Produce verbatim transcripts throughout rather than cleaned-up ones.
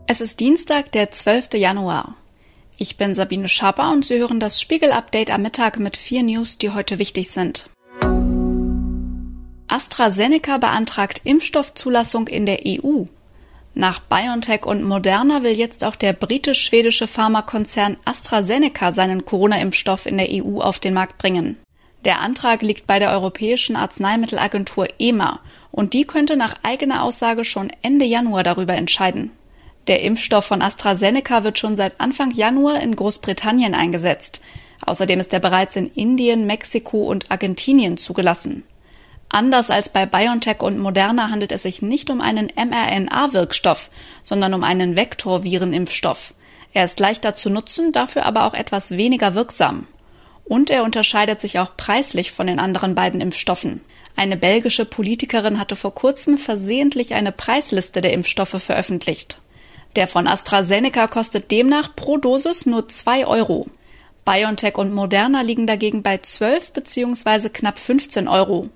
Es ist Dienstag, der zwölfte Januar. Ich bin Sabine Schapper und Sie hören das Spiegel-Update am Mittag mit vier News, die heute wichtig sind. AstraZeneca beantragt Impfstoffzulassung in der E U. Nach BioNTech und Moderna will jetzt auch der britisch-schwedische Pharmakonzern AstraZeneca seinen Corona-Impfstoff in der E U auf den Markt bringen. Der Antrag liegt bei der Europäischen Arzneimittelagentur E M A und die könnte nach eigener Aussage schon Ende Januar darüber entscheiden. Der Impfstoff von AstraZeneca wird schon seit Anfang Januar in Großbritannien eingesetzt. Außerdem ist er bereits in Indien, Mexiko und Argentinien zugelassen. Anders als bei BioNTech und Moderna handelt es sich nicht um einen mRNA-Wirkstoff, sondern um einen Vektorvirenimpfstoff. Er ist leichter zu nutzen, dafür aber auch etwas weniger wirksam. Und er unterscheidet sich auch preislich von den anderen beiden Impfstoffen. Eine belgische Politikerin hatte vor kurzem versehentlich eine Preisliste der Impfstoffe veröffentlicht. Der von AstraZeneca kostet demnach pro Dosis nur zwei Euro. BioNTech und Moderna liegen dagegen bei zwölf bzw. knapp fünfzehn Euro.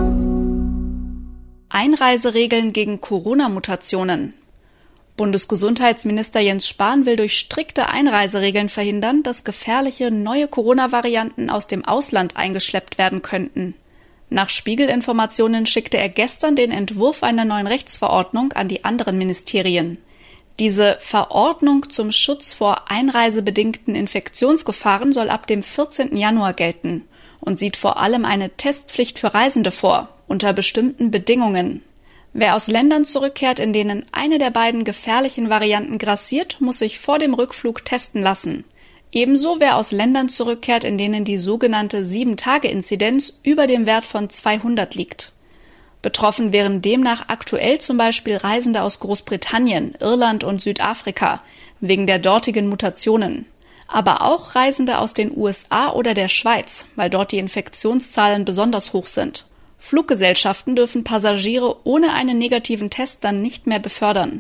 Einreiseregeln gegen Corona-Mutationen. Bundesgesundheitsminister Jens Spahn will durch strikte Einreiseregeln verhindern, dass gefährliche neue Corona-Varianten aus dem Ausland eingeschleppt werden könnten. Nach Spiegel-Informationen schickte er gestern den Entwurf einer neuen Rechtsverordnung an die anderen Ministerien. Diese Verordnung zum Schutz vor einreisebedingten Infektionsgefahren soll ab dem vierzehnten Januar gelten und sieht vor allem eine Testpflicht für Reisende vor, unter bestimmten Bedingungen. Wer aus Ländern zurückkehrt, in denen eine der beiden gefährlichen Varianten grassiert, muss sich vor dem Rückflug testen lassen. Ebenso wer aus Ländern zurückkehrt, in denen die sogenannte sieben Tage Inzidenz über dem Wert von zweihundert liegt. Betroffen wären demnach aktuell zum Beispiel Reisende aus Großbritannien, Irland und Südafrika wegen der dortigen Mutationen. Aber auch Reisende aus den U S A oder der Schweiz, weil dort die Infektionszahlen besonders hoch sind. Fluggesellschaften dürfen Passagiere ohne einen negativen Test dann nicht mehr befördern.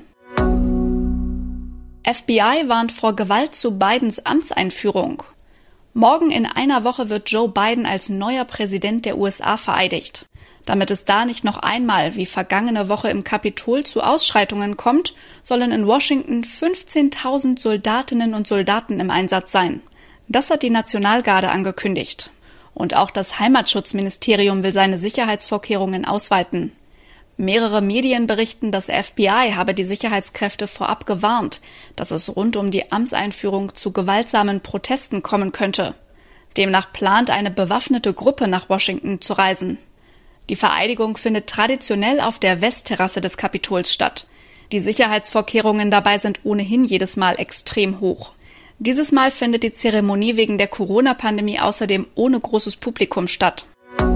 F B I warnt vor Gewalt zu Bidens Amtseinführung. Morgen in einer Woche wird Joe Biden als neuer Präsident der U S A vereidigt. Damit es da nicht noch einmal wie vergangene Woche im Kapitol zu Ausschreitungen kommt, sollen in Washington fünfzehntausend Soldatinnen und Soldaten im Einsatz sein. Das hat die Nationalgarde angekündigt. Und auch das Heimatschutzministerium will seine Sicherheitsvorkehrungen ausweiten. Mehrere Medien berichten, das F B I habe die Sicherheitskräfte vorab gewarnt, dass es rund um die Amtseinführung zu gewaltsamen Protesten kommen könnte. Demnach plant eine bewaffnete Gruppe nach Washington zu reisen. Die Vereidigung findet traditionell auf der Westterrasse des Kapitols statt. Die Sicherheitsvorkehrungen dabei sind ohnehin jedes Mal extrem hoch. Dieses Mal findet die Zeremonie wegen der Corona-Pandemie außerdem ohne großes Publikum statt.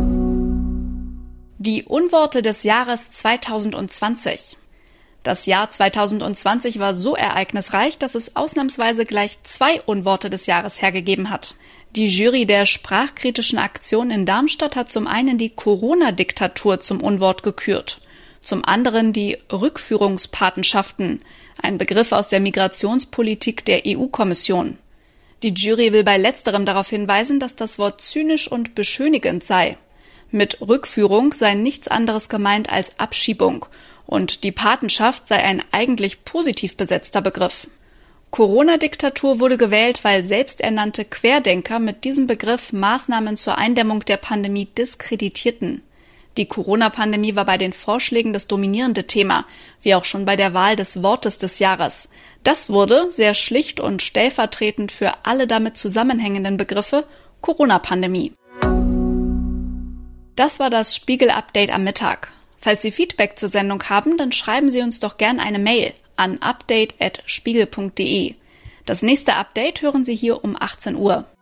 Die Unworte des Jahres zweitausendzwanzig. Das Jahr zweitausendzwanzig war so ereignisreich, dass es ausnahmsweise gleich zwei Unworte des Jahres hergegeben hat. Die Jury der sprachkritischen Aktion in Darmstadt hat zum einen die Corona-Diktatur zum Unwort gekürt, zum anderen die Rückführungspatenschaften, ein Begriff aus der Migrationspolitik der E U-Kommission. Die Jury will bei letzterem darauf hinweisen, dass das Wort zynisch und beschönigend sei. Mit Rückführung sei nichts anderes gemeint als Abschiebung und die Patenschaft sei ein eigentlich positiv besetzter Begriff. Corona-Diktatur wurde gewählt, weil selbsternannte Querdenker mit diesem Begriff Maßnahmen zur Eindämmung der Pandemie diskreditierten. Die Corona-Pandemie war bei den Vorschlägen das dominierende Thema, wie auch schon bei der Wahl des Wortes des Jahres. Das wurde, sehr schlicht und stellvertretend für alle damit zusammenhängenden Begriffe, Corona-Pandemie. Das war das Spiegel-Update am Mittag. Falls Sie Feedback zur Sendung haben, dann schreiben Sie uns doch gern eine Mail an update at spiegel punkt de. Das nächste Update hören Sie hier um achtzehn Uhr.